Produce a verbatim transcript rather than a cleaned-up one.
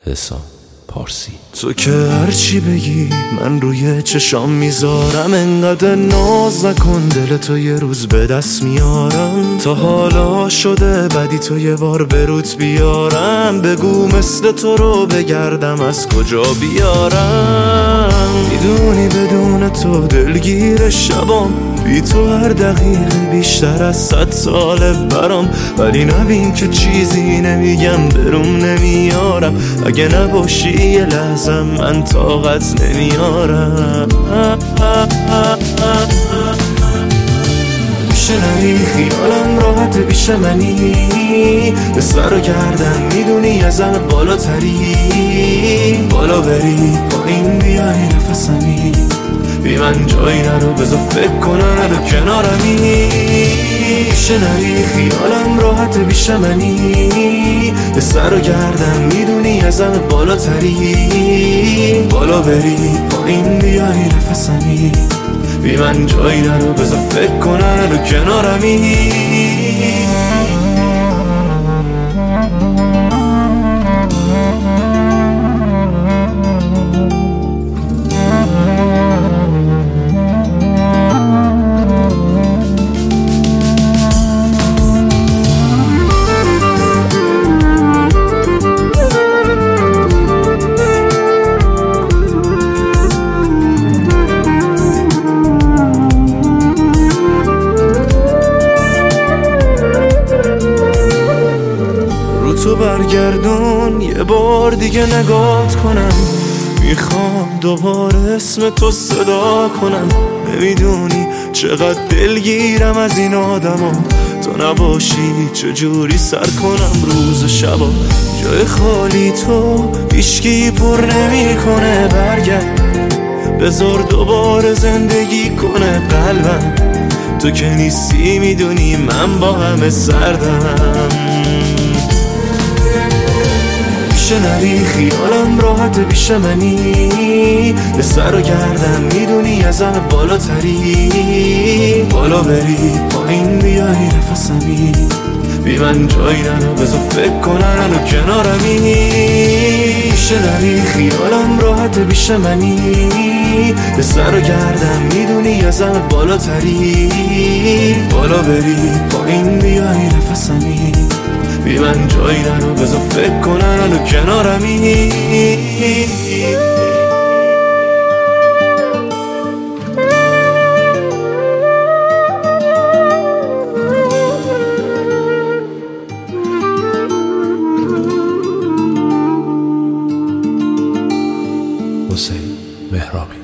حسام پارسی. تو که هرچی بگی من روی چشام میذارم، انقدر ناز نکن دل تو یه روز به دست میارم. تا حالا شده بدی تو یه بار بروت بیارم، بگو مثل تو رو بگردم از کجا بیارم. میدونی بدون تو دلگیر شبام، بی تو هر دقیقه بیشتر از صد ساله برام. ولی نبین که چیزی نمیگم بروم نمیارم، اگه نباشی یه لحظه من طاقت نمیارم. میشه نری خیالم راحت بیشه منی، به سر و گردن میدونی ازم بالاتری. بالا بری پایین بیای نفسمی، بی من جایی نرو بذار فکر کنن نرو کنارمی. میشه نری خیالم راحت بیشه منی، به سر و گردن میدونی ازم بالاتری. بالا بری پایین بیای نفسمی، بی من جایی نرو بذار فکر کنن نرو کنارمی. تو برگردون یه بار دیگه نگات کنم، میخوام دوباره اسم تو صدا کنم. نمیدونی چقدر دلگیرم از این آدما، تو نباشی چجوری سر کنم روز شبا. جای خالی تو هیچکی پر نمی کنه، برگرد بذار دوباره زندگی کنه قلبم. تو که نیستی میدونی من با همه سردم. میشه نری خیالم راحت بیشه منی، به سر و گردن میدونی ازم بالاتری. بالا بری پایین بیای نفسمی، بی من جایی نرو بذار فکر کنن نرو کنارمی. میشه نری خیالم راحت بیشه منی، به سر و گردن میدونی ازم بالاتری. بالا بری پایین بیای نفسمی، بی من جایی نرو بذار فکر کنن نرو کنارمی. حسین مهرابی.